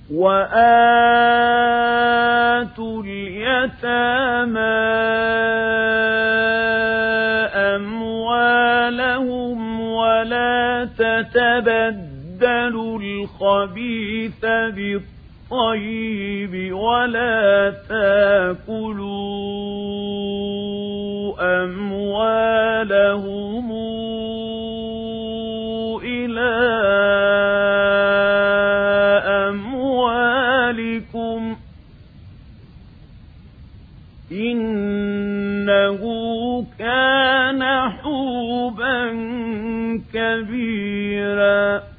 وآتوا اليتامى أموالهم ولا تتبدلوا الخبيث بالطيب ولا تأكلوا أموالهم إلى أموالكم إنه كان حوبا كبيرا